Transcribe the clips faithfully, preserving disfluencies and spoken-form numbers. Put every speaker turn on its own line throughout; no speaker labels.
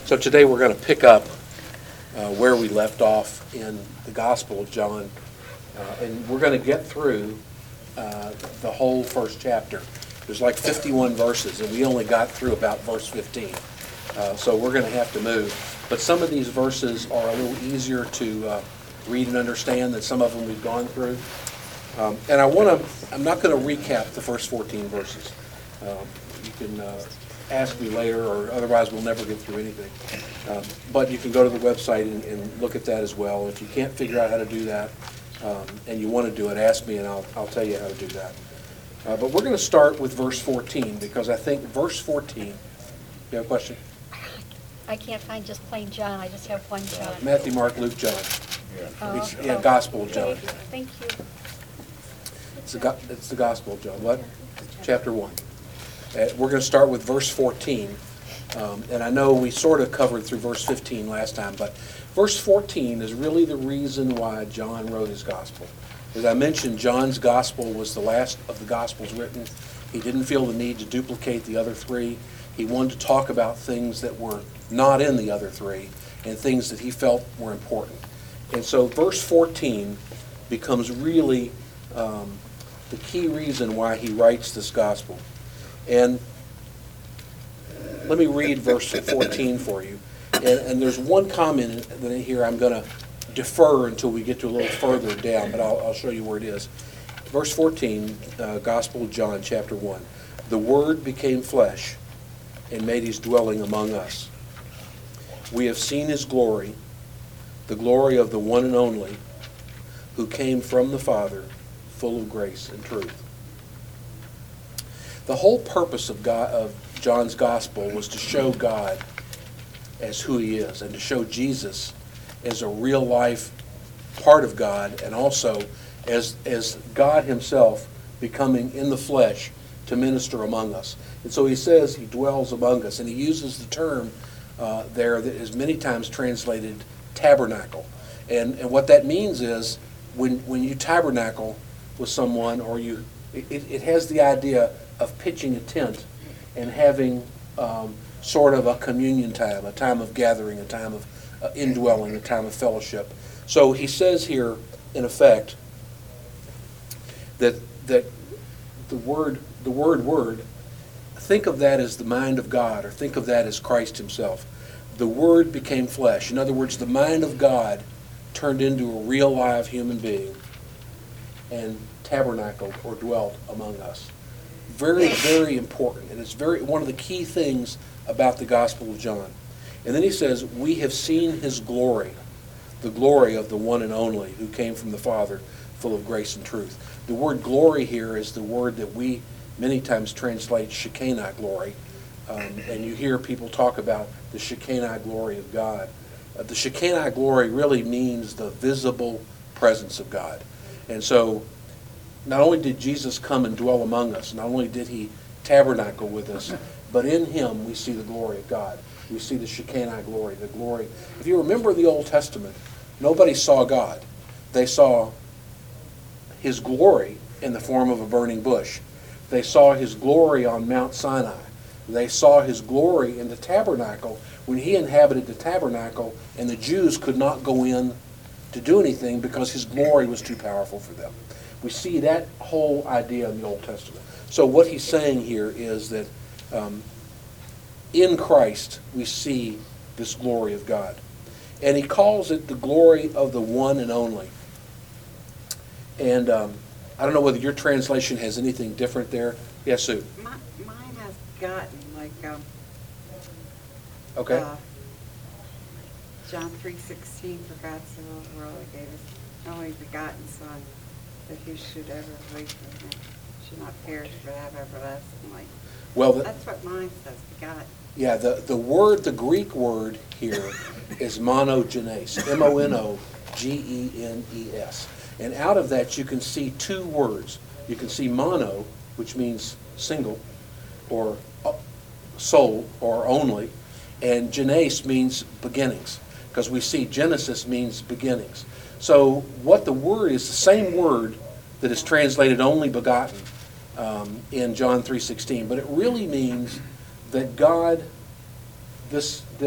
So today we're going to pick up uh, where we left off in the Gospel of John, uh, and we're going to get through uh, the whole first chapter. There's like fifty-one verses, and we only got through about verse fifteen. Uh, so we're going to have to move. But some of these verses are a little easier to uh, read and understand than some of them we've gone through. Um, and I want to, I'm not going to recap the first fourteen verses. Um, you can uh, ask me later, or otherwise we'll never get through anything. Um, but you can go to the website and, and look at that as well. If you can't figure out how to do that, um, and you want to do it, ask me and I'll, I'll tell you how to do that. Uh, but we're going to start with verse fourteen, because I think verse fourteen, you have a question?
I can't find just plain John, I just have one John.
Matthew, Mark, Luke, John.
Oh,
It's, yeah, Gospel of John.
okay, thank you.
It's the, go- it's the Gospel of John. What? Chapter one. Uh, we're going to start with verse fourteen. Um, and I know we sort of covered through verse fifteen last time, but verse fourteen is really the reason why John wrote his Gospel. As I mentioned, John's Gospel was the last of the Gospels written. He didn't feel the need to duplicate the other three. He wanted to talk about things that were not in the other three and things that he felt were important. And so verse fourteen becomes really um, the key reason why he writes this Gospel. And let me read verse fourteen for you. And, and there's one comment that in here I'm going to defer until we get to a little further down, but I'll, I'll show you where it is. Verse fourteen, uh, Gospel of John, chapter one. The Word became flesh and made his dwelling among us. We have seen his glory, the glory of the one and only, who came from the Father, full of grace and truth. The whole purpose of God, of John's Gospel was to show God as who he is, and to show Jesus as a real life part of God, and also as, as God himself becoming in the flesh to minister among us. And so he says he dwells among us, and he uses the term uh, there that is many times translated tabernacle. And, and what that means is when, when you tabernacle with someone, or you, it, it has the idea of pitching a tent and having um, sort of a communion time, a time of gathering, a time of uh, indwelling, a time of fellowship. So he says here, in effect, that that the word, the word, word, think of that as the mind of God, or think of that as Christ himself. The Word became flesh. In other words, the mind of God turned into a real live human being and tabernacled or dwelt among us. Very, very important. And it's very one of the key things about the Gospel of John. And then he says, we have seen his glory, the glory of the one and only who came from the Father, full of grace and truth. The word glory here is the word that we many times translate Shekinah glory. Um, and you hear people talk about the Shekinah glory of God. Uh, the Shekinah glory really means the visible presence of God. And so not only did Jesus come and dwell among us, not only did he tabernacle with us, but in him we see the glory of God. We see the Shekinah glory, the glory. If you remember the Old Testament, nobody saw God. They saw his glory in the form of a burning bush. They saw his glory on Mount Sinai. They saw his glory in the tabernacle when he inhabited the tabernacle, and the Jews could not go in to do anything because his glory was too powerful for them. We see that whole idea in the Old Testament. So what he's saying here is that um, in Christ we see this glory of God. And he calls it the glory of the one and only. And um, I don't know whether your translation has anything different there. Yes, Sue?
My, mine has gotten, like, um,
Okay.
uh, John three sixteen, for God so loved the world, he gave his only begotten Son, that he should ever believe in him, should not perish but have everlasting life.
Well, the,
That's what mine says, begotten.
yeah, the, the word, the Greek word here is monogenes, M O N O G E N E S. And out of that you can see two words. You can see mono, which means single, or uh, sole, or only, and genes means beginnings, because we see Genesis means beginnings. So what the word is, the same word that is translated only begotten um, in John three sixteen, but it really means that God, this, this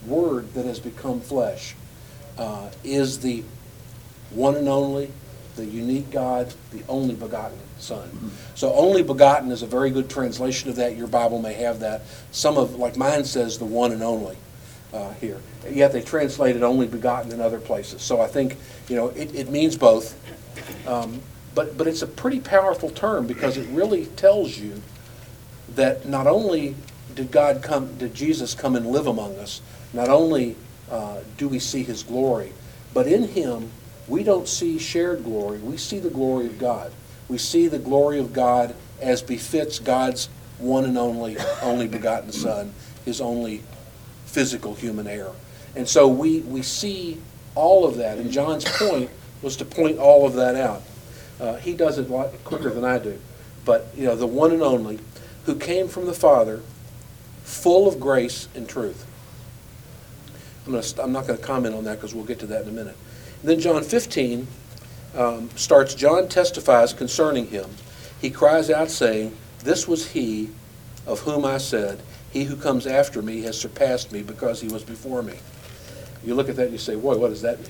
Word that has become flesh uh, is the one and only, the unique God, the only begotten Son. So only begotten is a very good translation of that. Your Bible may have that. Some of, like mine says, the one and only uh, here. Yet they translated only begotten in other places. So I think, you know, it, it means both. Um, but, but it's a pretty powerful term because it really tells you that not only did God come, did Jesus come and live among us, not only uh, do we see his glory, but in him we don't see shared glory. We see the glory of God. We see the glory of God as befits God's one and only, only begotten Son, his only physical human heir. And so we, we see all of that. And John's point was to point all of that out. Uh, he does it a lot quicker than I do. But, you know, the one and only who came from the Father, full of grace and truth. I'm, gonna, I'm not going to comment on that because we'll get to that in a minute. And then John fifteen um, starts, John testifies concerning him. He cries out saying, "This was he of whom I said, he who comes after me has surpassed me because he was before me." You look at that and you say, boy, what does that mean?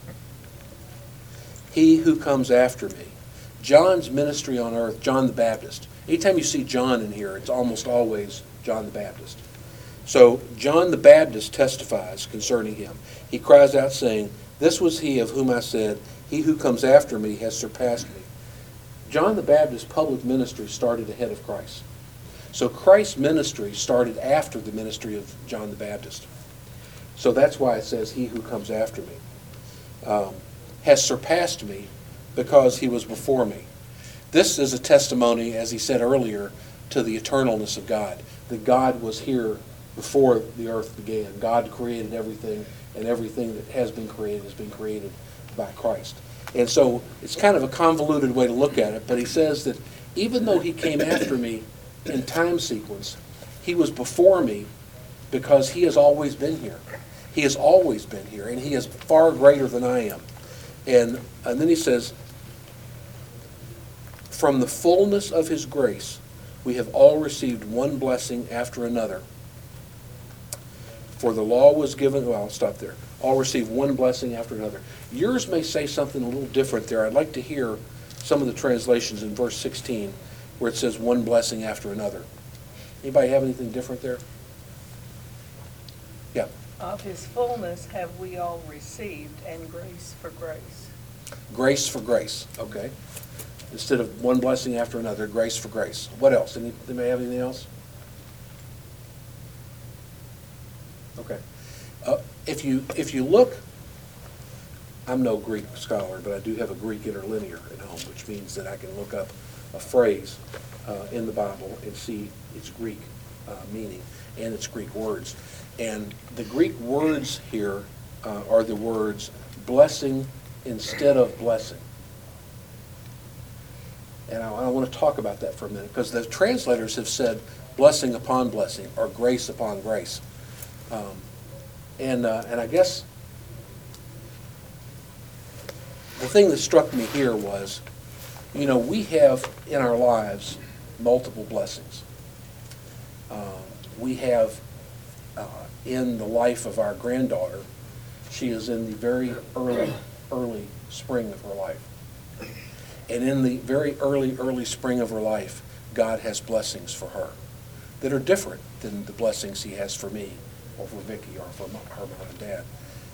He who comes after me. John's ministry on earth, John the Baptist. Anytime you see John in here, it's almost always John the Baptist. So John the Baptist testifies concerning him. He cries out saying, "This was he of whom I said, he who comes after me has surpassed me." John the Baptist's public ministry started ahead of Christ. So Christ's ministry started after the ministry of John the Baptist. So that's why it says, "He who comes after me um, has surpassed me because he was before me." This is a testimony, as he said earlier, to the eternalness of God. That God was here before the earth began. God created everything, and everything that has been created has been created by Christ. And so it's kind of a convoluted way to look at it, but he says that even though he came after me in time sequence, he was before me because he has always been here. He has always been here, and he is far greater than I am. And, and then he says, "From the fullness of his grace, we have all received one blessing after another. For the law was given," well, I'll stop there. "All received one blessing after another." Yours may say something a little different there. I'd like to hear some of the translations in verse sixteen where it says one blessing after another. Anybody have anything different there? Yeah.
Of his fullness have we all received, and grace for grace.
Grace for grace, okay. Instead of one blessing after another, grace for grace. What else? Any, anybody have anything else? Okay. Uh, if you if you look, I'm no Greek scholar, but I do have a Greek interlinear at home, which means that I can look up a phrase uh, in the Bible and see its Greek uh, meaning and its Greek words. And the Greek words here uh, are the words blessing instead of blessing. And I, I want to talk about that for a minute, because the translators have said blessing upon blessing or grace upon grace. Um, and uh, and I guess the thing that struck me here was, you know, we have in our lives multiple blessings. Um, we have uh, in the life of our granddaughter, she is in the very early, early spring of her life. And in the very early, early spring of her life, God has blessings for her that are different than the blessings he has for me or for Vicki or for her mom and dad.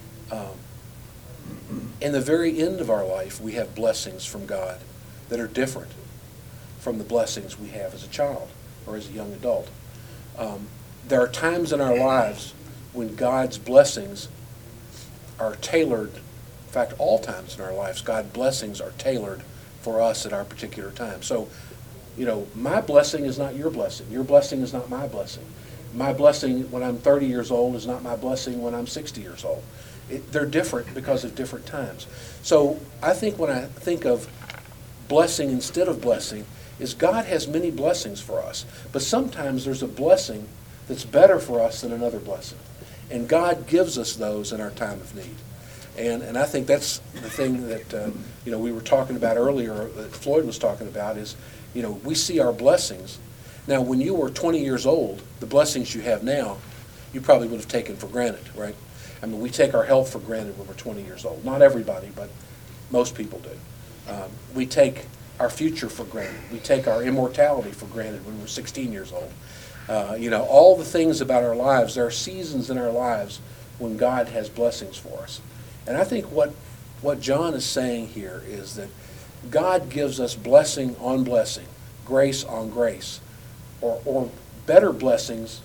Um, in the very end of our life, we have blessings from God that are different from the blessings we have as a child or as a young adult. Um, there are times in our lives when God's blessings are tailored. In fact, all times in our lives, God's blessings are tailored for us at our particular time. So, you know, my blessing is not your blessing. Your blessing is not my blessing. My blessing when I'm thirty years old is not my blessing when I'm sixty years old. It, they're different because of different times. So I think when I think of blessing instead of blessing, is God has many blessings for us. But sometimes there's a blessing that's better for us than another blessing. And God gives us those in our time of need. And and I think that's the thing that, uh, you know, we were talking about earlier, that Floyd was talking about, is, you know, we see our blessings. Now, when you were twenty years old, the blessings you have now, you probably would have taken for granted, right? I mean, we take our health for granted when we're twenty years old. Not everybody, but most people do. Um, we take our future for granted. We take our immortality for granted when we're sixteen years old. Uh, you know, all the things about our lives, there are seasons in our lives when God has blessings for us. And I think what, what John is saying here is that God gives us blessing on blessing, grace on grace, or, or better blessings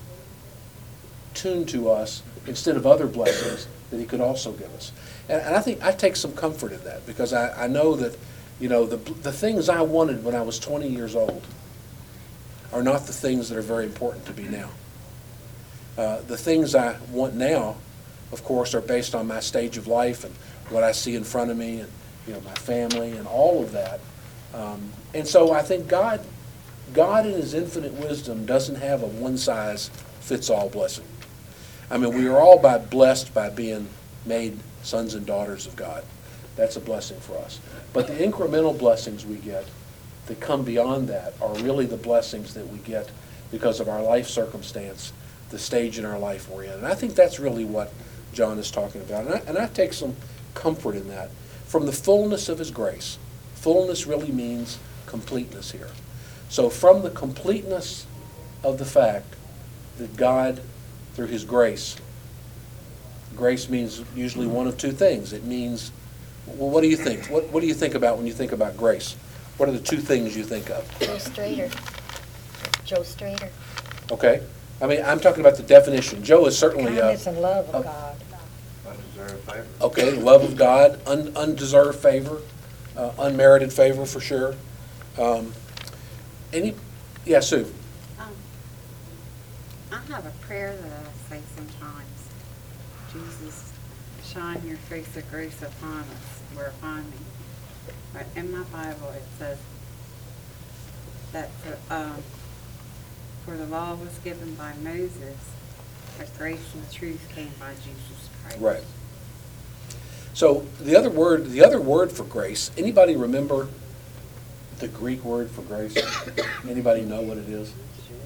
tuned to us instead of other blessings that he could also give us. And, and I think I take some comfort in that, because I, I know that, you know, the, the things I wanted when I was twenty years old are not the things that are very important to me now. Uh, the things I want now, of course, are based on my stage of life and what I see in front of me, and, you know, my family and all of that. Um, and so I think God, God in his infinite wisdom doesn't have a one-size-fits-all blessing. I mean, we are all by blessed by being made sons and daughters of God. That's a blessing for us. But the incremental blessings we get that come beyond that are really the blessings that we get because of our life circumstance, the stage in our life we're in. And I think that's really what John is talking about. And I, and I take some comfort in that. From the fullness of his grace. Fullness really means completeness here. So from the completeness of the fact that God, through his grace, grace means usually one of two things. It means, well, what do you think? What, what do you think about when you think about grace? What are the two things you think of?
Joe Strader. Joe Strader.
Okay? I mean, I'm talking about the definition. Joe is certainly a...
Kindness and love of
uh,
God.
Undeserved favor.
Okay, love of God, un, undeserved favor, uh, unmerited favor for sure. Um, any, yeah, Sue.
Um, I have a prayer that I say sometimes. Jesus, shine your face of grace upon us, where find me. But in my Bible it says that for, um, for the law was given by Moses, but grace and truth came by Jesus Christ.
Right. So the other word, the other word for grace, anybody remember the Greek word for grace? Anybody know what it is?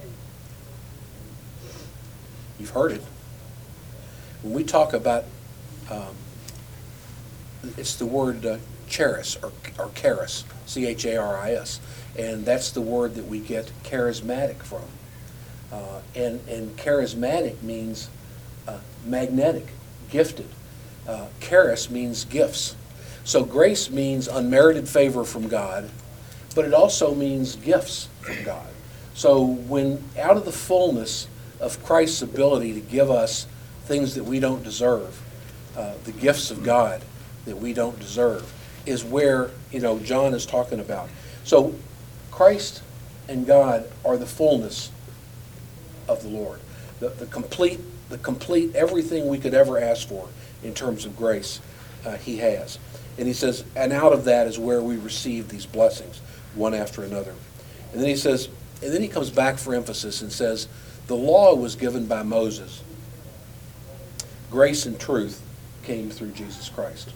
You've heard it. When we talk about, um, it's the word uh, charis, or, or charis, C H A R I S, and that's the word that we get charismatic from. Uh, and, and charismatic means uh, magnetic, gifted. Uh, charis means gifts. So grace means unmerited favor from God, but it also means gifts from God. So when out of the fullness of Christ's ability to give us things that we don't deserve, uh, the gifts of God that we don't deserve, is where, you know, John is talking about. So Christ and God are the fullness of the Lord. The, the complete, the complete everything we could ever ask for in terms of grace, uh, he has. And he says, and out of that is where we receive these blessings, one after another. And then he says, and then he comes back for emphasis and says, the law was given by Moses. Grace and truth came through Jesus Christ.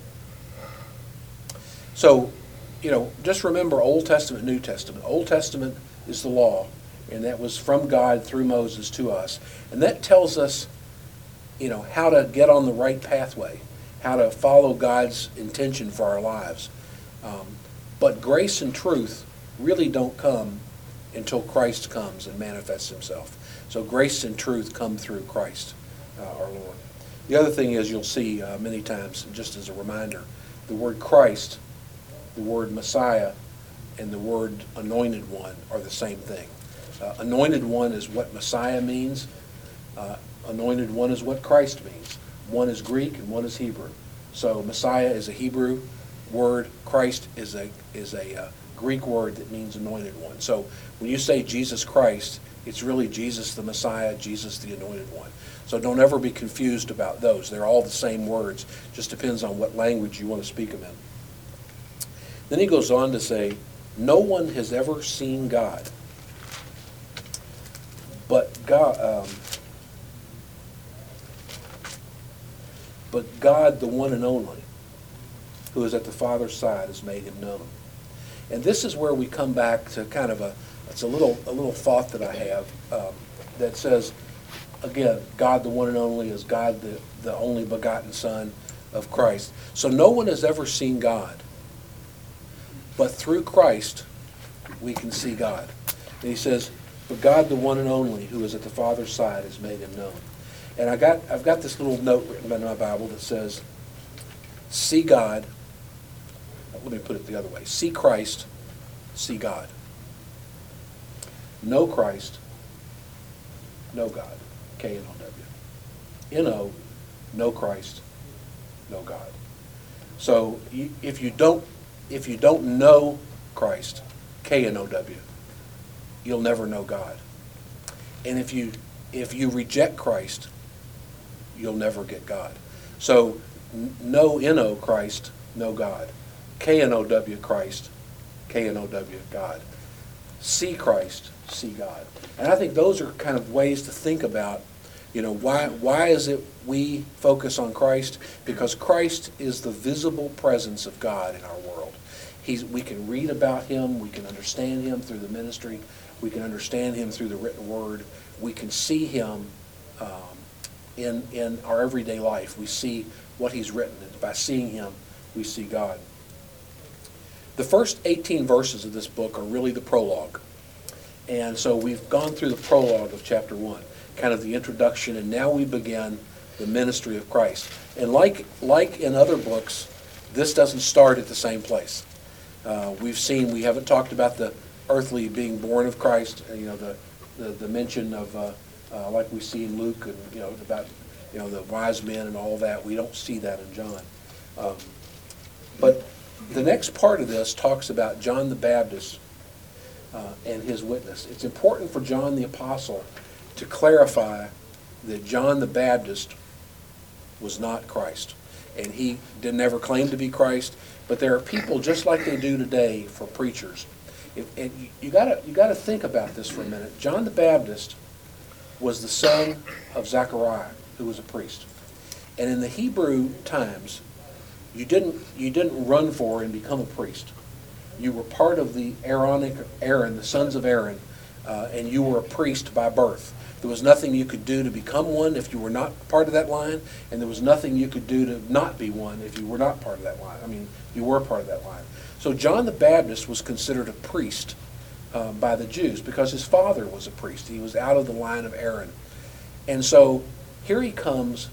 So, you know, just remember Old Testament, New Testament. Old Testament is the law, and that was from God through Moses to us. And that tells us, you know, how to get on the right pathway, how to follow God's intention for our lives. Um, but grace and truth really don't come until Christ comes and manifests himself. So grace and truth come through Christ, uh, our Lord. The other thing is, you'll see uh, many times, just as a reminder, the word Christ, the word Messiah, and the word anointed one are the same thing. Uh, anointed one is what Messiah means. Uh, anointed one is what Christ means. One is Greek and one is Hebrew. So Messiah is a Hebrew word. Christ is a is a uh, Greek word that means anointed one. So when you say Jesus Christ, it's really Jesus the Messiah, Jesus the anointed one. So don't ever be confused about those. They're all the same words. Just depends on what language you want to speak them in. Then he goes on to say, no one has ever seen God. But God, um, but God, the one and only, who is at the Father's side, has made him known. And this is where we come back to kind of a, it's a little, a little thought that I have um, that says, again, God the one and only is God the, the only begotten Son of Christ. So no one has ever seen God. But through Christ, we can see God. And he says, but God the one and only who is at the Father's side has made him known. And I got, I've got this little note written in my Bible that says, see God, let me put it the other way, see Christ, see God. Know Christ, know God. K N O W. N O, know Christ, know God. So you, if you don't if you don't know Christ, K N O W, you'll never know God. And if you if you reject Christ, you'll never get God. So n- know N O Christ, know God. K N O W Christ, K N O W God. See Christ, see God. And I think those are kind of ways to think about, you know, why why is it we focus on Christ? Because Christ is the visible presence of God in our world. He's, we can read about him, we can understand him through the ministry, we can understand him through the written word, we can see him um, in, in our everyday life. We see what he's written, and by seeing him, we see God. The first eighteen verses of this book are really the prologue. And so we've gone through the prologue of chapter one, kind of the introduction, and now we begin the ministry of Christ. And like, like in other books, this doesn't start at the same place. Uh, we've seen, we haven't talked about the earthly being born of Christ, you know, the, the, the mention of, uh, uh, like we see in Luke, and, you know, about, you know, the wise men and all that. We don't see that in John. Um, but the next part of this talks about John the Baptist uh, and his witness. It's important for John the Apostle to clarify that John the Baptist was not Christ. And he didn't ever claim to be Christ, but there are people just like they do today for preachers. If, and you, you gotta you gotta think about this for a minute. John the Baptist was the son of Zechariah, who was a priest. And in the Hebrew times, you didn't you didn't run for and become a priest. You were part of the Aaronic Aaron, the sons of Aaron, uh, and you were a priest by birth. There was nothing you could do to become one if you were not part of that line, and there was nothing you could do to not be one if you were not part of that line. I mean, you were part of that line. So John the Baptist was considered a priest uh, by the Jews because his father was a priest. He was out of the line of Aaron. And so here he comes.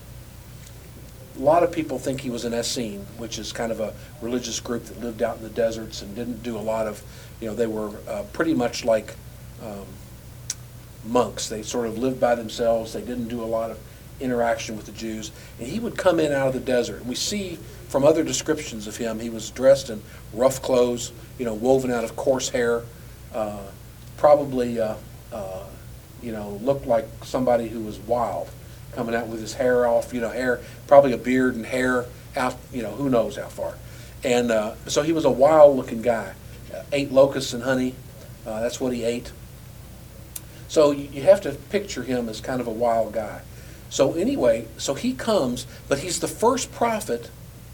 A lot of people think he was an Essene, which is kind of a religious group that lived out in the deserts and didn't do a lot of, you know, they were uh, pretty much like um, monks. They sort of lived by themselves. They didn't do a lot of interaction with the Jews. And he would come in out of the desert. And we see from other descriptions of him, he was dressed in rough clothes, you know, woven out of coarse hair, uh, probably, uh, uh, you know, looked like somebody who was wild, coming out with his hair off, you know, hair, probably a beard and hair out, you know, who knows how far. And uh, so he was a wild-looking guy. Uh, ate locusts and honey. Uh, that's what he ate. So you, you have to picture him as kind of a wild guy. So anyway, so he comes, but he's the first prophet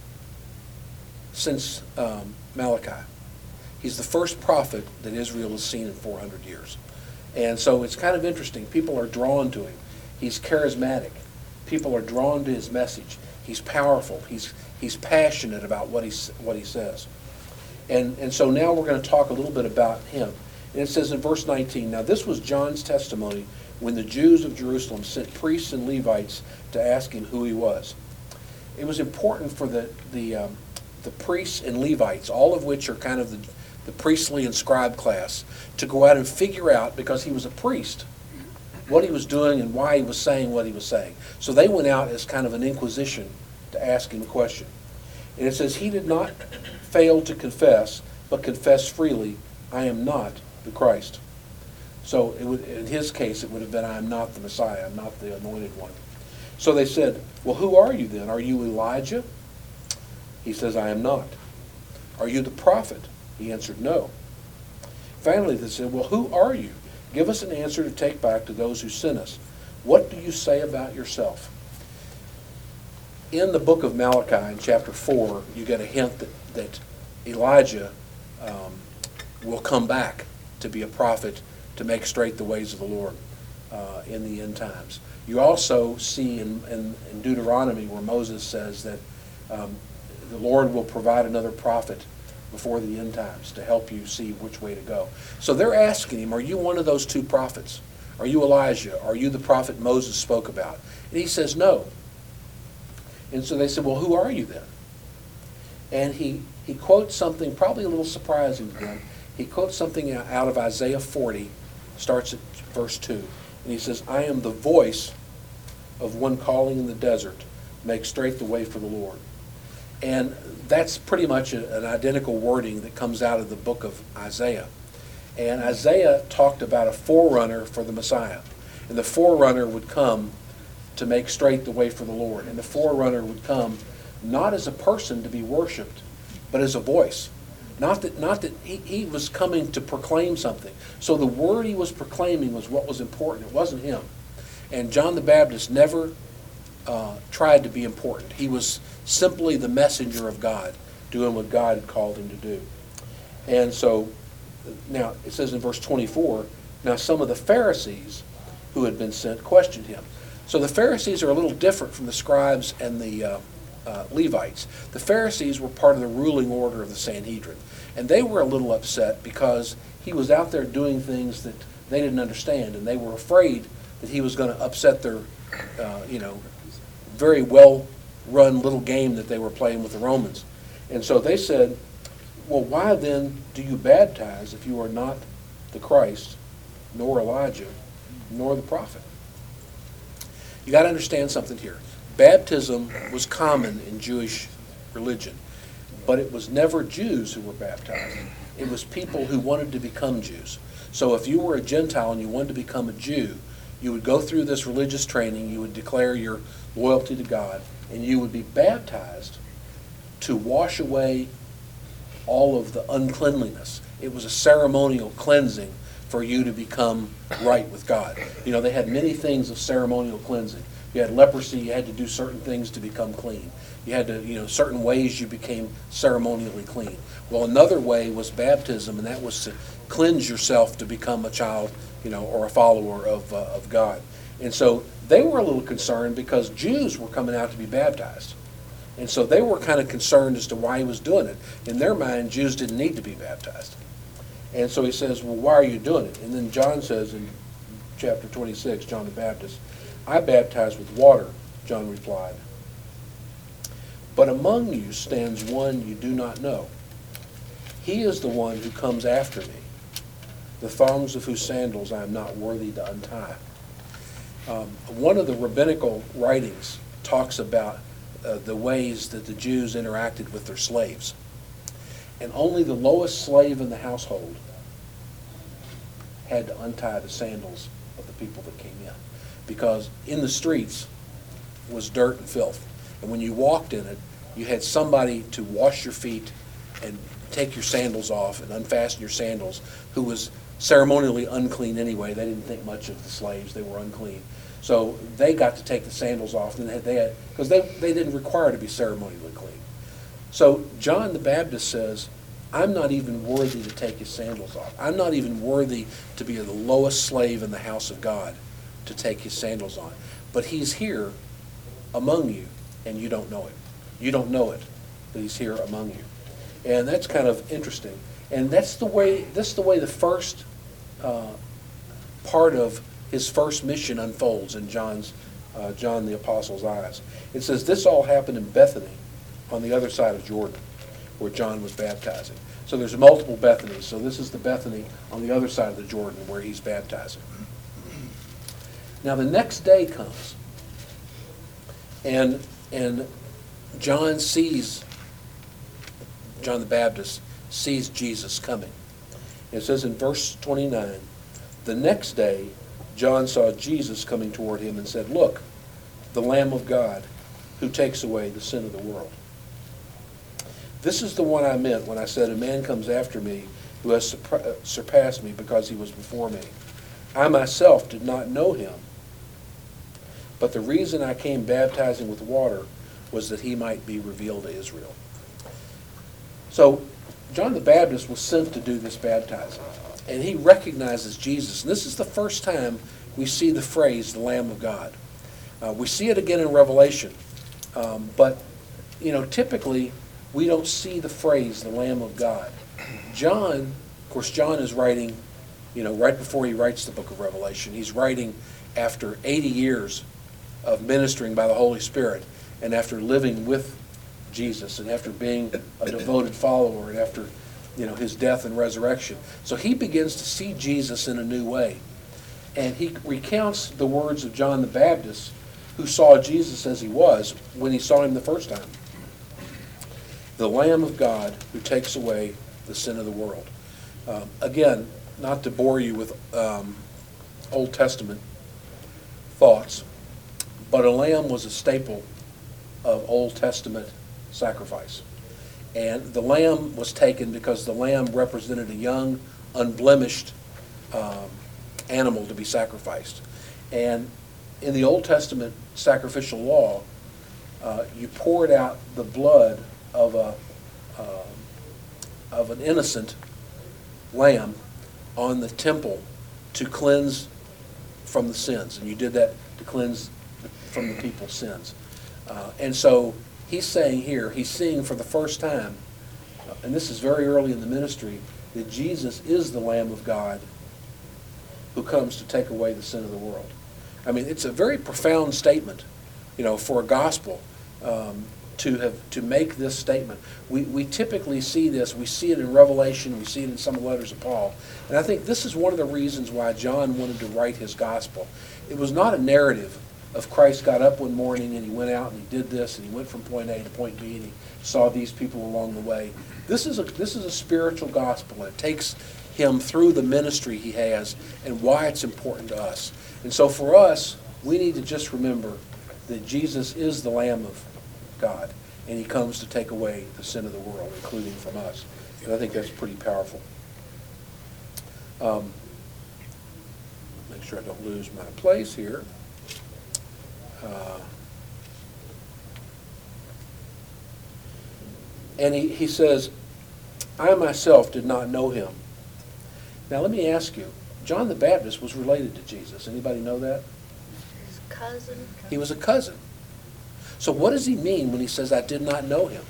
since um, Malachi. He's the first prophet that Israel has seen in four hundred years. And so it's kind of interesting. People are drawn to him. He's charismatic. People are drawn to his message. He's powerful. He's he's passionate about what he what he says. And and so now we're going to talk a little bit about him. And it says in verse nineteen, now this was John's testimony when the Jews of Jerusalem sent priests and Levites to ask him who he was. It was important for the the um, the priests and Levites, all of which are kind of the, the priestly and scribe class, to go out and figure out, because he was a priest, what he was doing and why he was saying what he was saying. So they went out as kind of an inquisition to ask him a question. And it says, he did not fail to confess, but confessed freely, I am not the Christ. So it would, in his case, it would have been, I am not the Messiah, I'm not the anointed one. So they said, well, who are you then? Are you Elijah? He says, I am not. Are you the prophet? He answered, no. Finally, they said, well, who are you? Give us an answer to take back to those who sent us. What do you say about yourself? In the book of Malachi, in chapter four, you get a hint that, that Elijah um, will come back to be a prophet to make straight the ways of the Lord. uh, in the end times. You also see in, in, in Deuteronomy where Moses says that um, the Lord will provide another prophet before the end times to help you see which way to go. So they're asking him, are you one of those two prophets? Are you Elijah? Are you the prophet Moses spoke about? And he says, no. And so they said, well, who are you then? And he, he quotes something probably a little surprising to them. He quotes something out of Isaiah forty, starts at verse two. And he says, I am the voice of one calling in the desert, make straight the way for the Lord. And that's pretty much a, an identical wording that comes out of the book of Isaiah. And Isaiah talked about a forerunner for the Messiah. And the forerunner would come to make straight the way for the Lord. And the forerunner would come not as a person to be worshipped, but as a voice. Not that, not that he, he was coming to proclaim something. So the word he was proclaiming was what was important. It wasn't him. And John the Baptist never uh, tried to be important. He was simply the messenger of God, doing what God had called him to do. And so, now it says in verse twenty-four, now some of the Pharisees who had been sent questioned him. So the Pharisees are a little different from the scribes and the uh, uh, Levites. The Pharisees were part of the ruling order of the Sanhedrin. And they were a little upset because he was out there doing things that they didn't understand. And they were afraid that he was going to upset their, uh, you know, very well-run little game that they were playing with the Romans. And so they said, well, why then do you baptize if you are not the Christ, nor Elijah, nor the prophet? You got to understand something here. Baptism was common in Jewish religion, but it was never Jews who were baptized. It was people who wanted to become Jews. So if you were a Gentile and you wanted to become a Jew, you would go through this religious training, you would declare your loyalty to God, and you would be baptized to wash away all of the uncleanliness. It was a ceremonial cleansing for you to become right with God. You know, they had many things of ceremonial cleansing. You had leprosy, you had to do certain things to become clean. You had to, you know, certain ways you became ceremonially clean. Well, another way was baptism, and that was to cleanse yourself to become a child, you know, or a follower of, uh, of God. And so they were a little concerned because Jews were coming out to be baptized. And so they were kind of concerned as to why he was doing it. In their mind, Jews didn't need to be baptized. And so he says, well, why are you doing it? And then John says in chapter twenty-six, John the Baptist, I baptize with water, John replied. But among you stands one you do not know. He is the one who comes after me, the thongs of whose sandals I am not worthy to untie. Um, one of the rabbinical writings talks about uh, the ways that the Jews interacted with their slaves. And only the lowest slave in the household had to untie the sandals of the people that came in. Because in the streets was dirt and filth. And when you walked in it, you had somebody to wash your feet and take your sandals off and unfasten your sandals, who was ceremonially unclean anyway. They didn't think much of the slaves. They were unclean. So they got to take the sandals off, and they had, because they, they didn't require to be ceremonially clean. So John the Baptist says, I'm not even worthy to take his sandals off. I'm not even worthy to be the lowest slave in the house of God to take his sandals on. But he's here among you, and you don't know it. You don't know it, that he's here among you. And that's kind of interesting. And that's the way, that's the way the first uh, part of his first mission unfolds in John's, uh, John the Apostle's eyes. It says this all happened in Bethany on the other side of Jordan, where John was baptizing. So there's multiple Bethanies. So this is the Bethany on the other side of the Jordan where he's baptizing. Now the next day comes, and and John sees, John the Baptist sees Jesus coming. It says in verse twenty-nine, the next day John saw Jesus coming toward him and said, look, the Lamb of God who takes away the sin of the world. This is the one I meant when I said, a man comes after me who has surpassed me because he was before me. I myself did not know him, but the reason I came baptizing with water was that he might be revealed to Israel. So John the Baptist was sent to do this baptizing, and he recognizes Jesus. And this is the first time we see the phrase, the Lamb of God. Uh, we see it again in Revelation, um, but, you know, typically, we don't see the phrase, the Lamb of God. John, of course, John is writing, you know, right before he writes the book of Revelation. He's writing after eighty years of ministering by the Holy Spirit, and after living with Jesus, and after being a devoted follower, and after, you know, his death and resurrection. So he begins to see Jesus in a new way. And he recounts the words of John the Baptist, who saw Jesus as he was when he saw him the first time. The Lamb of God who takes away the sin of the world. Um, again, not to bore you with um, Old Testament thoughts, but a lamb was a staple of Old Testament sacrifice. And the lamb was taken because the lamb represented a young, unblemished um, animal to be sacrificed. And in the Old Testament sacrificial law, uh, you poured out the blood of a uh, of an innocent lamb on the temple to cleanse from the sins, and you did that to cleanse from the people's sins. Uh, and so he's saying here, he's seeing for the first time, uh, and this is very early in the ministry, that Jesus is the Lamb of God who comes to take away the sin of the world. I mean, it's a very profound statement, you know, for a gospel. Um, to have to make this statement. We we typically see this, we see it in Revelation, we see it in some of the letters of Paul. And I think this is one of the reasons why John wanted to write his gospel. It was not a narrative of Christ got up one morning and he went out and he did this and he went from point A to point B and he saw these people along the way. This is a this is a spiritual gospel. It takes him through the ministry he has and why it's important to us. And so for us, we need to just remember that Jesus is the Lamb of God, and he comes to take away the sin of the world, including from us. And I think that's pretty powerful. Um, make sure I don't lose my place here. Uh, and he, he says, I myself did not know him. Now let me ask you, John the Baptist was related to Jesus. Anybody know that?
His cousin.
He was a cousin. So what does he mean when he says, I did not know him?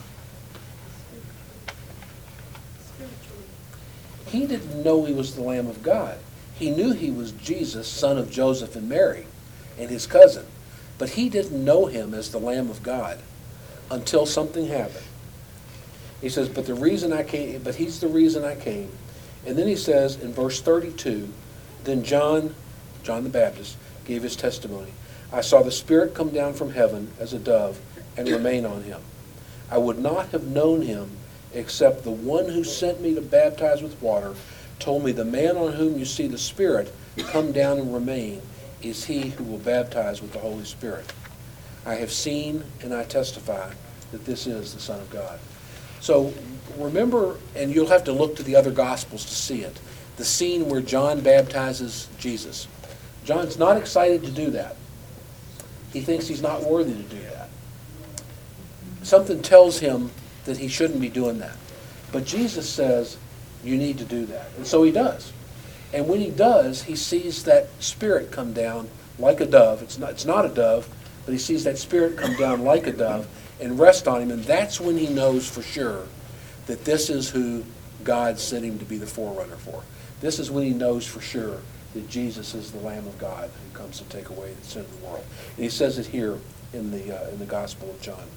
He didn't know he was the Lamb of God. He knew he was Jesus, son of Joseph and Mary, and his cousin. But he didn't know him as the Lamb of God until something happened. He says, but the reason I came, but he's the reason I came. And then he says in verse thirty-two, then John, John the Baptist, gave his testimony. I saw the Spirit come down from heaven as a dove and remain on him. I would not have known him except the one who sent me to baptize with water told me the man on whom you see the Spirit come down and remain is he who will baptize with the Holy Spirit. I have seen and I testify that this is the Son of God. So remember, and you'll have to look to the other Gospels to see it, the scene where John baptizes Jesus. John's not excited to do that. He thinks he's not worthy to do that. Something tells him that he shouldn't be doing that. But Jesus says, you need to do that. And so he does. And when he does, he sees that Spirit come down like a dove. It's not, it's not a dove, but he sees that Spirit come down like a dove and rest on him. And that's when he knows for sure that this is who God sent him to be the forerunner for. This is when he knows for sure that Jesus is the Lamb of God who comes to take away the sin of the world. And he says it here in the uh, in the Gospel of John.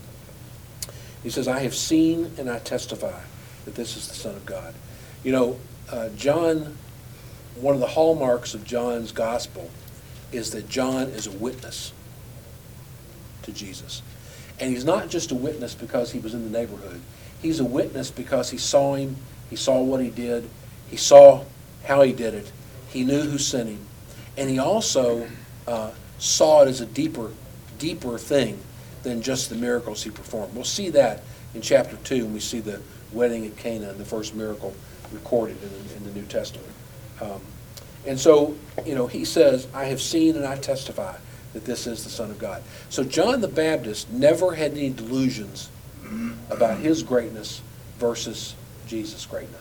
He says, I have seen and I testify that this is the Son of God. You know, uh, John, one of the hallmarks of John's Gospel is that John is a witness to Jesus. And he's not just a witness because he was in the neighborhood. He's a witness because he saw him, he saw what he did, he saw how he did it, he knew who sent him, and he also uh, saw it as a deeper, deeper thing than just the miracles he performed. We'll see that in chapter two when we see the wedding at Cana and the first miracle recorded in the, in the New Testament. Um, and so, you know, he says, I have seen and I testify that this is the Son of God. So John the Baptist never had any delusions about his greatness versus Jesus' greatness.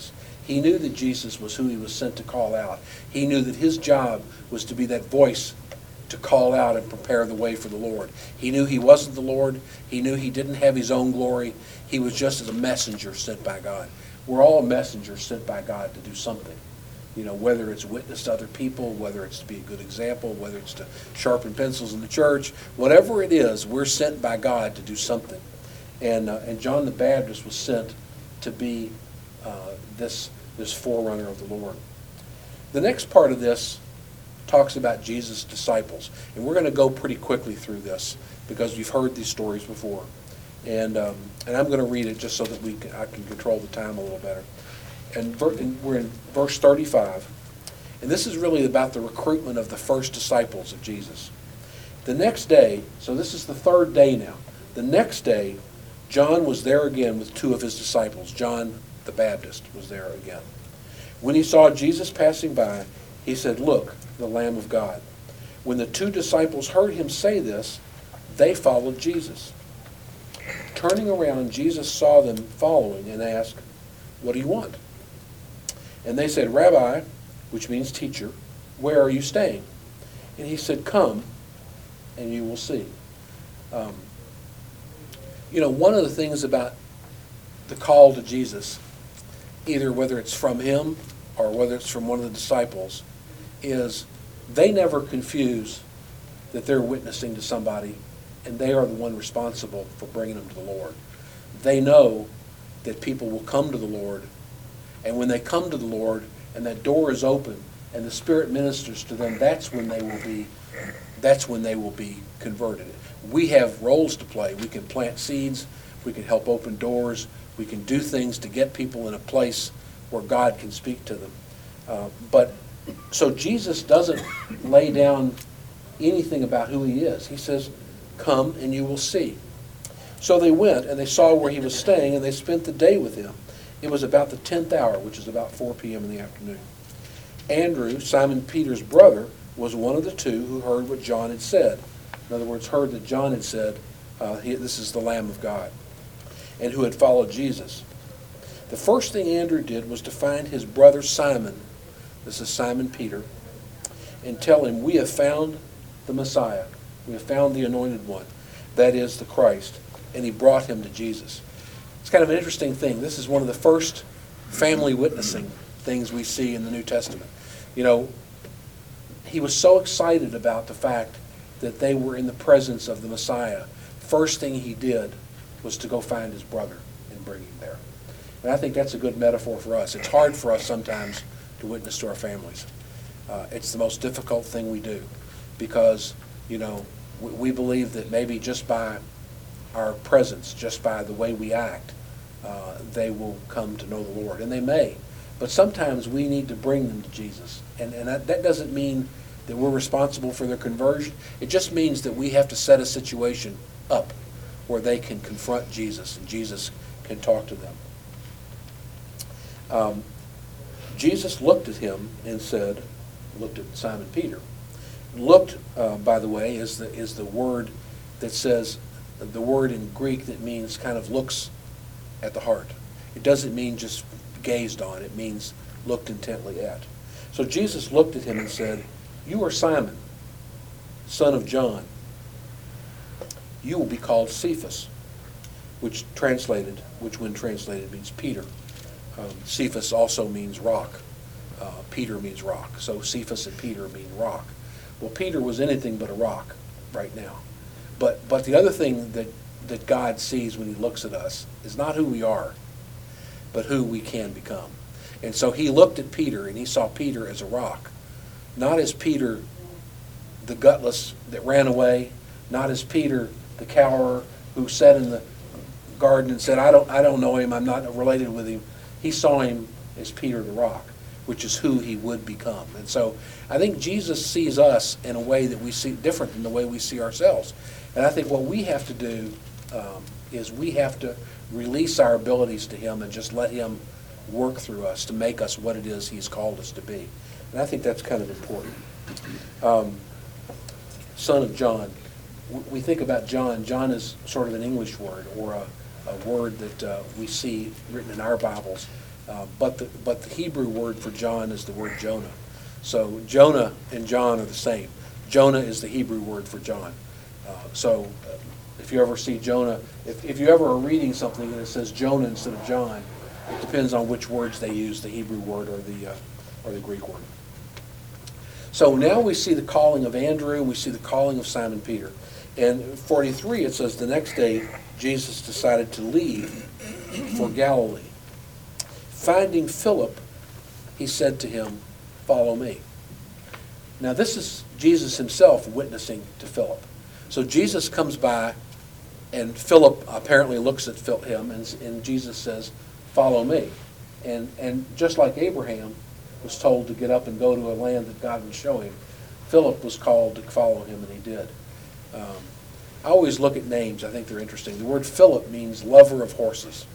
He knew that Jesus was who he was sent to call out. He knew that his job was to be that voice to call out and prepare the way for the Lord. He knew he wasn't the Lord. He knew he didn't have his own glory. He was just as a messenger sent by God. We're all messengers sent by God to do something. You know, whether it's witness to other people, whether it's to be a good example, whether it's to sharpen pencils in the church, whatever it is, we're sent by God to do something. And uh, and John the Baptist was sent to be uh, this this forerunner of the Lord. The next part of this talks about Jesus' disciples, and we're going to go pretty quickly through this because you've heard these stories before, and um, and I'm going to read it just so that we can, I can control the time a little better. And, ver- and we're in verse thirty-five, and this is really about the recruitment of the first disciples of Jesus. The next day, so this is the third day now. The next day, John was there again with two of his disciples. John the Baptist was there again. When he saw Jesus passing by, he said, "Look, the Lamb of God." When the two disciples heard him say this, they followed Jesus. Turning around, Jesus saw them following and asked, "What do you want?" And they said, "Rabbi," which means teacher, "where are you staying?" And he said, "Come, and you will see." Um, you know, one of the things about the call to Jesus, either whether it's from him or whether it's from one of the disciples, is they never confuse that they're witnessing to somebody and they are the one responsible for bringing them to the Lord. They know that people will come to the Lord, and when they come to the Lord and that door is open and the Spirit ministers to them, that's when they will be that's when they will be converted. We have roles to play. We can plant seeds, we can help open doors, we can do things to get people in a place where God can speak to them. Uh, but so Jesus doesn't lay down anything about who he is. He says, "Come and you will see." So they went and they saw where he was staying, and they spent the day with him. It was about the tenth hour, which is about four p.m. in the afternoon. Andrew, Simon Peter's brother, was one of the two who heard what John had said. In other words, heard that John had said, uh, he, this is the Lamb of God, and who had followed Jesus. The first thing Andrew did was to find his brother Simon, this is Simon Peter, and tell him, "We have found the Messiah. We have found the Anointed One, that is the Christ." And he brought him to Jesus. It's kind of an interesting thing. This is one of the first family witnessing things we see in the New Testament. You know, he was so excited about the fact that they were in the presence of the Messiah. First thing he did was to go find his brother and bring him there. And I think that's a good metaphor for us. It's hard for us sometimes to witness to our families. Uh, it's the most difficult thing we do because, you know, we, we believe that maybe just by our presence, just by the way we act, uh, they will come to know the Lord. And they may. But sometimes we need to bring them to Jesus. And, and that, that doesn't mean that we're responsible for their conversion. It just means that we have to set a situation up where they can confront Jesus and Jesus can talk to them. Um, Jesus looked at him and said, looked at Simon Peter. Looked, uh, by the way, is the, is the word that says, the word in Greek that means kind of looks at the heart. It doesn't mean just gazed on. It means looked intently at. So Jesus looked at him and said, "You are Simon, son of John. You will be called Cephas," which translated, which when translated means Peter. Um, Cephas also means rock. Uh, Peter means rock. So Cephas and Peter mean rock. Well, Peter was anything but a rock right now. But but the other thing that, that God sees when he looks at us is not who we are, but who we can become. And so he looked at Peter and he saw Peter as a rock. Not as Peter, the gutless that ran away, not as Peter, the cowerer who sat in the garden and said, I don't, I don't know him, I'm not related with him. He saw him as Peter the rock, which is who he would become. And so I think Jesus sees us in a way that we see different than the way we see ourselves. And I think what we have to do um, is we have to release our abilities to him and just let him work through us to make us what it is he's called us to be. And I think that's kind of important. Um, son of John. We think about John. John is sort of an English word or a, a word that uh, we see written in our Bibles Uh, But the, but the Hebrew word for John is the word Jonah. So Jonah and John are the same. Jonah is the Hebrew word for John. Uh, So uh, if you ever see Jonah, if, if you ever are reading something and it says Jonah instead of John, it depends on which words they use, the Hebrew word or the, uh, or the Greek word. So now we see the calling of Andrew, we see the calling of Simon Peter. And forty-three, it says, the next day, Jesus decided to leave for Galilee. Finding Philip, he said to him, "Follow me." Now this is Jesus himself witnessing to Philip. So Jesus comes by, and Philip apparently looks at Phil- him, and, and Jesus says, "Follow me." And, and just like Abraham was told to get up and go to a land that God would show him, Philip was called to follow him, and he did. Um, I always look at names. I think they're interesting. The word Philip means lover of horses.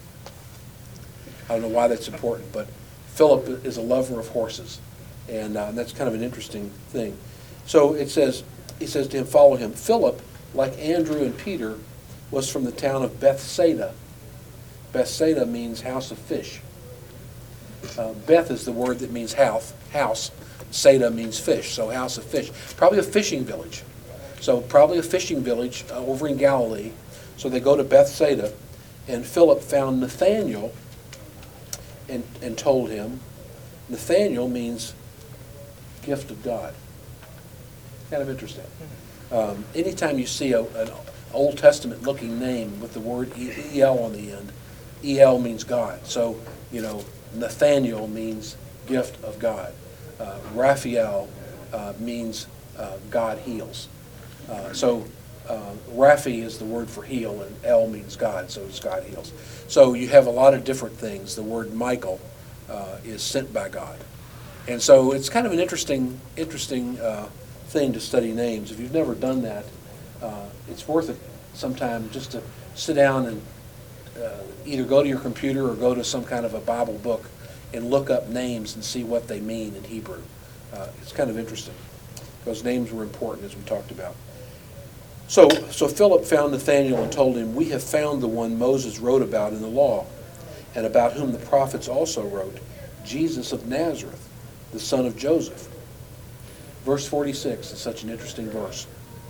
I don't know why that's important, but Philip is a lover of horses, and uh, that's kind of an interesting thing. So it says, he says to him, "Follow him." Philip, like Andrew and Peter, was from the town of Bethsaida. Bethsaida means house of fish. Uh, Beth is the word that means house. House. Saida means fish, so house of fish. Probably a fishing village. So probably a fishing village uh, over in Galilee. So they go to Bethsaida, and Philip found Nathanael and, and told him. Nathanael means gift of God. Kind of interesting. Um, anytime you see a, an Old Testament looking name with the word E L on the end, E L means God. So, you know, Nathanael means gift of God. Uh, Raphael uh, means uh, God heals. Uh, so uh, Raphi is the word for heal, and El means God, so it's God heals. So you have a lot of different things. The word Michael uh, is sent by God. And so it's kind of an interesting, interesting uh, thing to study names. If you've never done that, uh, it's worth it sometime just to sit down and uh, either go to your computer or go to some kind of a Bible book and look up names and see what they mean in Hebrew. Uh, it's kind of interesting. Those names were important, as we talked about. So, so Philip found Nathanael and told him, "We have found the one Moses wrote about in the law, and about whom the prophets also wrote, Jesus of Nazareth, the son of Joseph." Verse forty-six is such an interesting verse.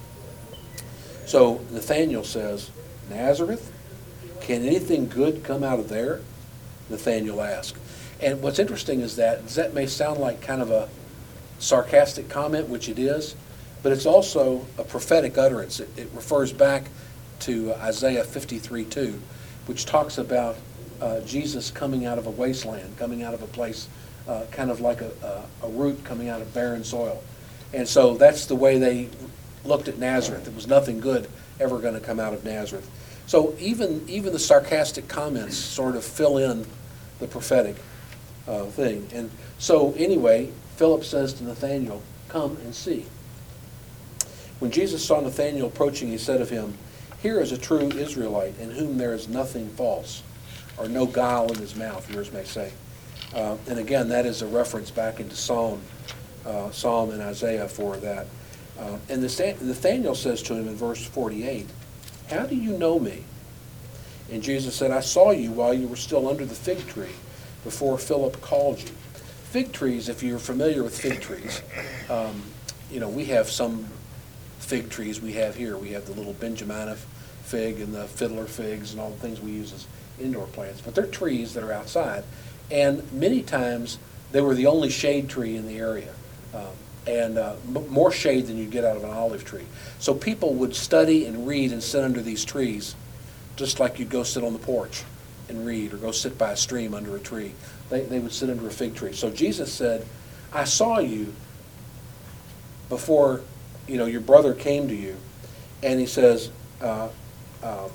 So Nathanael says, "Nazareth? Can anything good come out of there?" Nathanael asked. And what's interesting is that that may sound like kind of a sarcastic comment, which it is, but it's also a prophetic utterance. It, it refers back to Isaiah fifty-three two, which talks about uh, Jesus coming out of a wasteland, coming out of a place uh, kind of like a, a, a root coming out of barren soil. And so that's the way they looked at Nazareth. It was nothing good ever going to come out of Nazareth. So even, even the sarcastic comments sort of fill in the prophetic uh, thing. And so anyway, Philip says to Nathanael, "Come and see." When Jesus saw Nathanael approaching, he said of him, "Here is a true Israelite, in whom there is nothing false," or no guile in his mouth, yours may say. Uh, and again, that is a reference back into Psalm, uh, Psalm and Isaiah for that. Uh, and Nathanael says to him in verse forty-eight, "How do you know me?" And Jesus said, "I saw you while you were still under the fig tree, before Philip called you." Fig trees, if you're familiar with fig trees, um, you know, we have some fig trees we have here. We have the little Benjamina fig and the fiddler figs and all the things we use as indoor plants. But they're trees that are outside. And many times they were the only shade tree in the area. Um, and uh, m- more shade than you'd get out of an olive tree. So people would study and read and sit under these trees, just like you'd go sit on the porch and read, or go sit by a stream under a tree. They, they would sit under a fig tree. So Jesus said, "I saw you before, you know, your brother came to you." And he says, uh, um,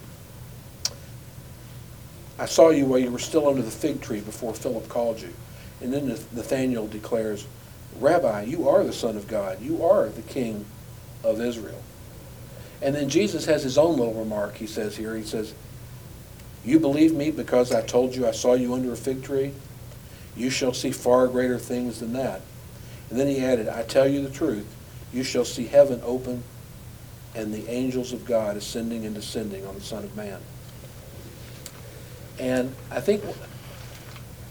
"I saw you while you were still under the fig tree, before Philip called you." And then Nathanael declares, "Rabbi, you are the Son of God. You are the King of Israel." And then Jesus has his own little remark. He says here, he says, "You believe me because I told you I saw you under a fig tree? You shall see far greater things than that." And then he added, "I tell you the truth, you shall see heaven open and the angels of God ascending and descending on the Son of Man." And I think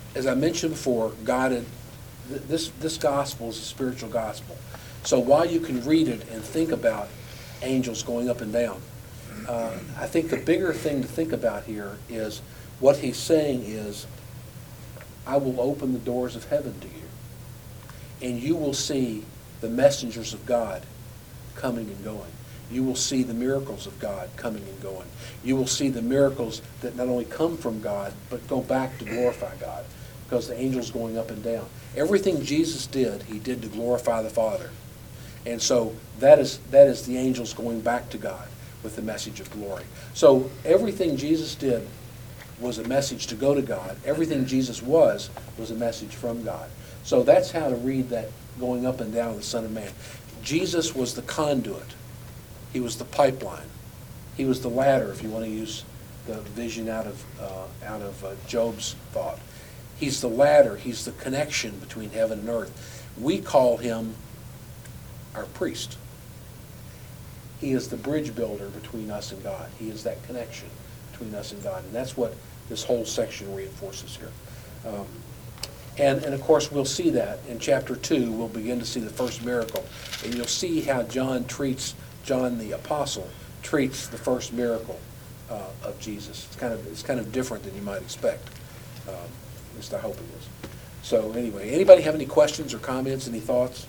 as I mentioned before, God had, th- this, this gospel is a spiritual gospel. So while you can read it and think about angels going up and down, uh, I think the bigger thing to think about here is what he's saying is, I will open the doors of heaven to you, and you will see the messengers of God coming and going. You will see the miracles of God coming and going. You will see the miracles that not only come from God, but go back to glorify God, because the angels going up and down. Everything Jesus did, he did to glorify the Father. And so that is, that is the angels going back to God with the message of glory. So everything Jesus did was a message to go to God. Everything Jesus was was a message from God. So that's how to read that going up and down of the Son of Man. Jesus was the conduit. He was the pipeline. He was the ladder, if you want to use the vision out of uh, out of uh, Job's thought. He's the ladder. He's the connection between heaven and earth. We call him our priest. He is the bridge builder between us and God. He is that connection between us and God. And that's what this whole section reinforces here. Um, and, and of course, we'll see that in chapter two. We'll begin to see the first miracle. And you'll see how John treats, John the apostle, treats the first miracle uh, of Jesus. It's kind of, it's kind of different than you might expect. Um, at least I hope it is. So anyway, anybody have any questions or comments, any thoughts?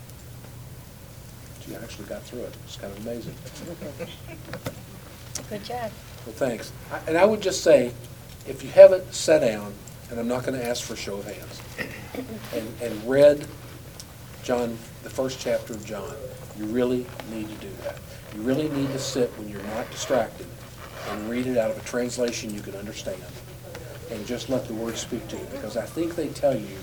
Gee, I actually got through it. It's kind of amazing.
Good job.
Well, thanks. I- And I would just say, if you haven't sat down, and I'm not going to ask for a show of hands, and, and read John, the first chapter of John, you really need to do that. You really need to sit when you're not distracted and read it out of a translation you can understand, and just let the Word speak to you, because I think they tell you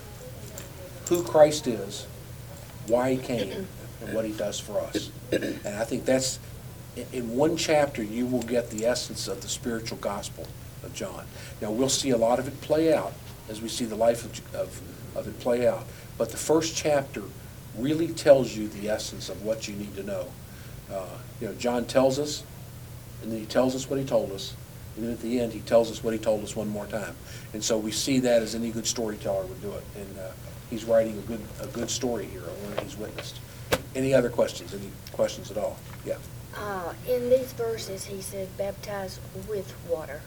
who Christ is, why he came, and what he does for us. And I think that's, in- in one chapter, you will get the essence of the spiritual gospel of John. Now, we'll see a lot of it play out as we see the life of, of, of it play out. But the first chapter really tells you the essence of what you need to know. Uh, you know, John tells us, and then he tells us what he told us, and then at the end, he tells us what he told us one more time. And so we see that as any good storyteller would do it. And uh, he's writing a good, a good story here, one that he's witnessed. Any other questions? Any questions at all? Yeah.
Uh, in these verses, he said, baptize with water.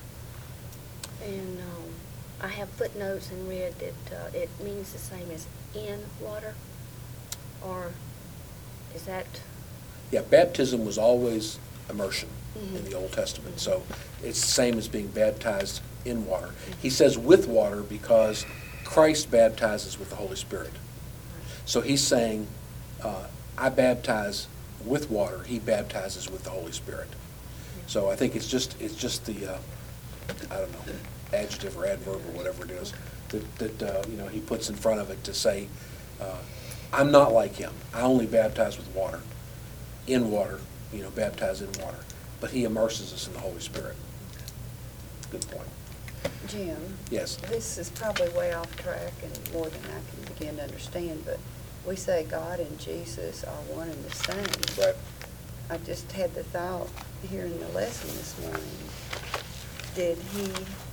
And um, I have footnotes and read that uh, it means the same as in water. Or is that,
Yeah, baptism was always immersion in
Mhm.
the Old Testament. So it's the same as being baptized in water. He says with water because Christ baptizes with the Holy Spirit. So he's saying, uh, I baptize with water. He baptizes with the Holy Spirit. So I think it's just, it's just the, uh, I don't know, adjective or adverb or whatever it is, that, that uh, you know, he puts in front of it to say, uh, I'm not like him. I only baptize with water, in water, you know, baptize in water. But he immerses us in the Holy Spirit. Good point.
Jim,
Yes.
this is probably way off track and more than I can begin to understand, but we say God and Jesus are one and the same.
Right.
I just had the thought here in the lesson this morning, did he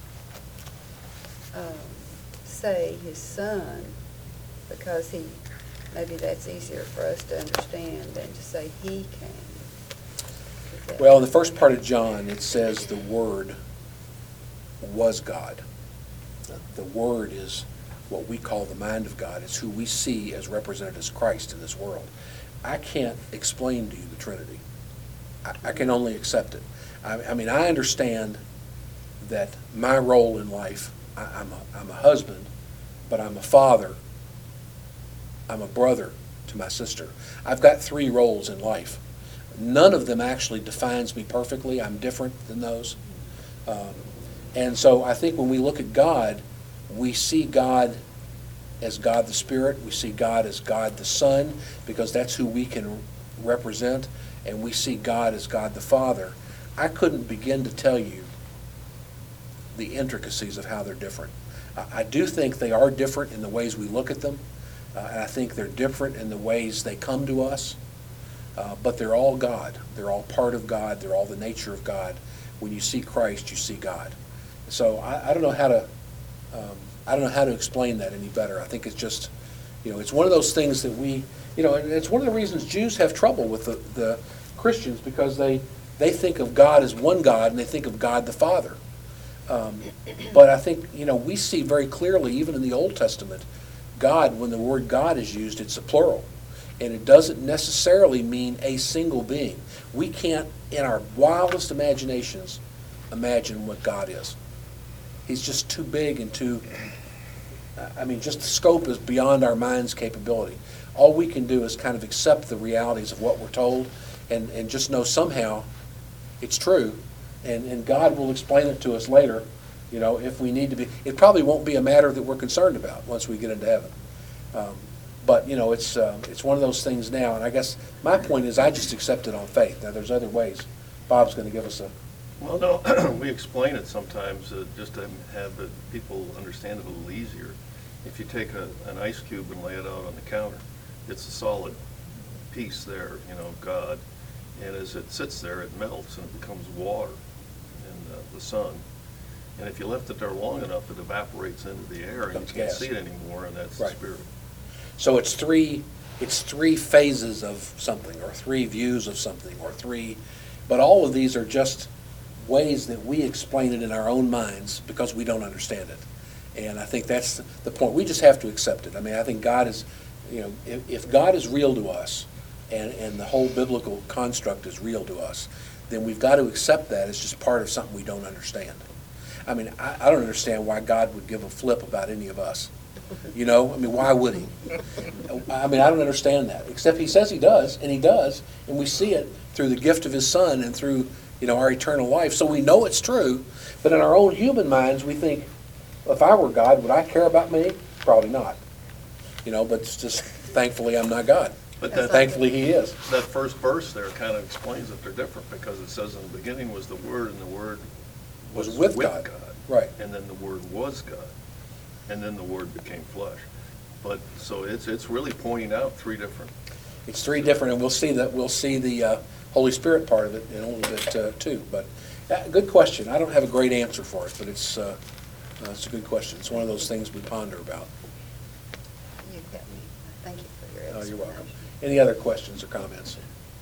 um, say his son, because he, maybe that's easier for us to understand than to say he came? Is that-
Well, in the first part of John, it says the Word was God. The Word is what we call the mind of God. It's who we see as represented as Christ in this world. I can't explain to you the Trinity. I, I can only accept it. I, I mean, I understand that my role in life, I, I'm, a, I'm a husband, but I'm a father, I'm a brother to my sister. I've got three roles in life. None of them actually defines me perfectly. I'm different than those. Um, and so I think when we look at God, we see God as God the Spirit. We see God as God the Son, because that's who we can represent. And we see God as God the Father. I couldn't begin to tell you the intricacies of how they're different. I, I do think they are different in the ways we look at them. Uh, and I think they're different in the ways they come to us. Uh, but they're all God. They're all part of God. They're all the nature of God. When you see Christ, you see God. So I, I don't know how to um, I don't know how to explain that any better. I think it's just, you know, it's one of those things that we, you know, and it's one of the reasons Jews have trouble with the, the Christians, because they, they think of God as one God, and they think of God the Father. Um, but I think, you know, we see very clearly, even in the Old Testament, God, when the word God is used, it's a plural. And it doesn't necessarily mean a single being. We can't, in our wildest imaginations, imagine what God is. He's just too big and too, I mean, just the scope is beyond our mind's capability. All we can do is kind of accept the realities of what we're told, and, and just know somehow it's true, and, and God will explain it to us later, you know, if we need to be. It probably won't be a matter that we're concerned about once we get into heaven. Um, but, you know, it's, um, it's one of those things now, and I guess my point is I just accept it on faith. Now, there's other ways. Bob's going to give us a...
Well, no, we explain it sometimes uh, just to have the people understand it a little easier. If you take a, an ice cube and lay it out on the counter, it's a solid piece there, you know, God. And as it sits there, it melts and it becomes water in uh, the sun. And if you left it there long enough, it evaporates into the air and you
Becomes
can't
gas.
see it anymore, and that's
Right.
the spirit.
So it's three, it's three phases of something, or three views of something, or three, but all of these are just ways that we explain it in our own minds because we don't understand it. And I think that's the point. We just have to accept it. I mean, I think God is, you know, if, if God is real to us, and, and the whole biblical construct is real to us, then we've got to accept that as just part of something we don't understand. I mean, I, I don't understand why God would give a flip about any of us. You know, I mean, why would he? I mean, I don't understand that, except he says he does, and he does, and we see it through the gift of his Son and through, you know, our eternal life. So we know it's true, but in our own human minds, we think, if I were God, would I care about me? Probably not. You know, but it's just, thankfully, I'm not God.
But that,
Thankfully, he is.
that first verse there kind of explains that they're different, because it says in the beginning was the Word, and the Word
Was with God. Right.
And then the Word was God. And then the Word became flesh. But, so it's, it's really pointing out three different.
It's three different, and we'll see that, we'll see the uh, Holy Spirit part of it in a little bit uh, too. But, uh, good question. I don't have a great answer for it, but it's, uh, uh, it's a good question. It's one of those things we ponder about.
You got me. Thank you for your
Oh,
explanation.
you're welcome. Any other questions or comments?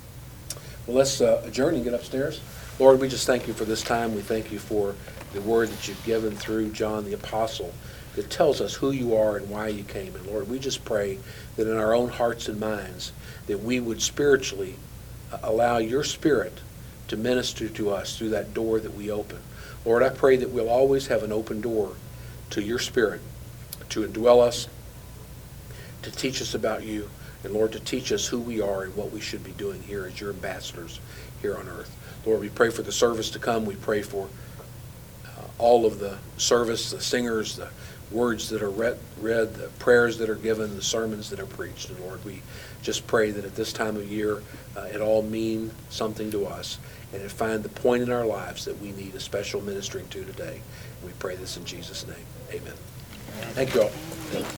Well, let's uh, adjourn and get upstairs. Lord, we just thank you for this time. We thank you for the word that you've given through John the Apostle that tells us who you are and why you came. And Lord, we just pray that in our own hearts and minds that we would spiritually uh, allow your Spirit to minister to us through that door that we open. Lord, I pray that we'll always have an open door to your Spirit to indwell us, to teach us about you, and Lord, to teach us who we are and what we should be doing here as your ambassadors here on earth. Lord, we pray for the service to come. We pray for uh, all of the service, the singers, the words that are read, read, the prayers that are given, the sermons that are preached. And Lord, we just pray that at this time of year, uh, it all mean something to us, and it find the point in our lives that we need a special ministering to today. And we pray this in Jesus' name. Amen. Thank you all.